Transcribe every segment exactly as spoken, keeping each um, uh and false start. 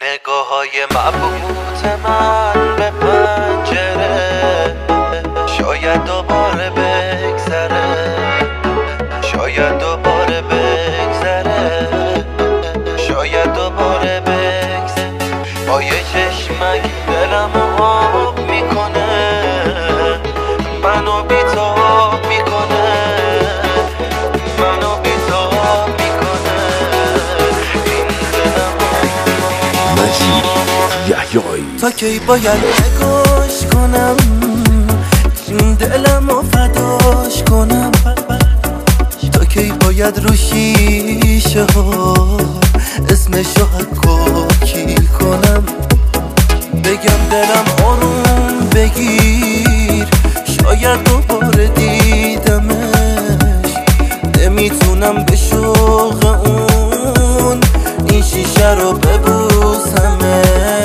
نگاه های مبهوت من به پنجره شاید دوباره بگذره، شاید دوباره بگذره، شاید دوباره بگذره. با یه چشمک دلمو آب میکنه، منو بی‌تاب میکنه، منو بی‌تاب میکنه. این دلمو مجید یحیایی تا کی باید نگاش کنم، این دلمو فداش کنم، تا کی باید رو شیشه ها اسمشو حکاکی کنم، بگم دلم آروم بگیر شاید دوباره دیدمش، نمیتونم به شوق اون این شیشه رو ببوسمه.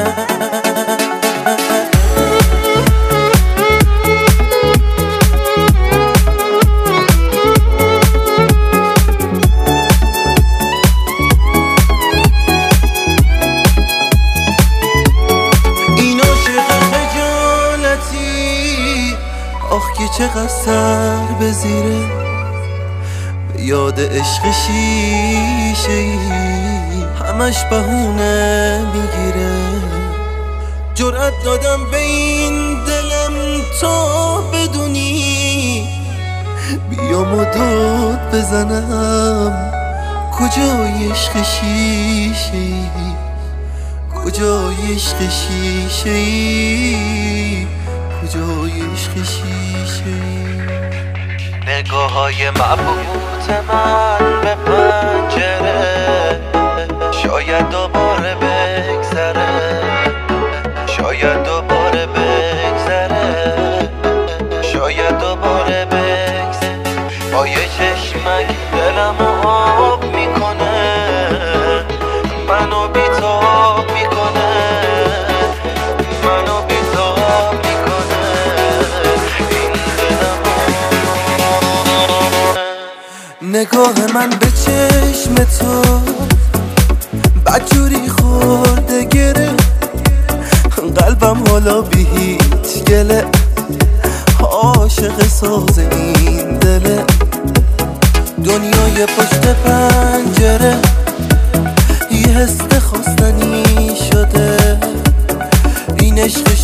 آخ که چقدر سر بزیره به یاد عشق شیشه ای، همش بهونه میگیره. جرأت دادم به این دلم تا بدونی بیام و داد بزنم، کجای عشق شیشه ای، کجای عشق شیشه ای، کجای عشق شیشه. نگاه های مبهوت من به پنجره شاید دوباره بگذره، شاید دوباره بگذره، شاید دوباره بگذره. با یه چشمک دلمو آب میکنه، منو بی‌تاب میکنه، منو بی‌تاب میکنه. این دلمو نگاه من به چشم تو بدجوری خورده گره، قلبم حالا بی هیچ گله عاشق ساز این دله. دنیای پشت پنجره یه حس خواستنی شده، این عشق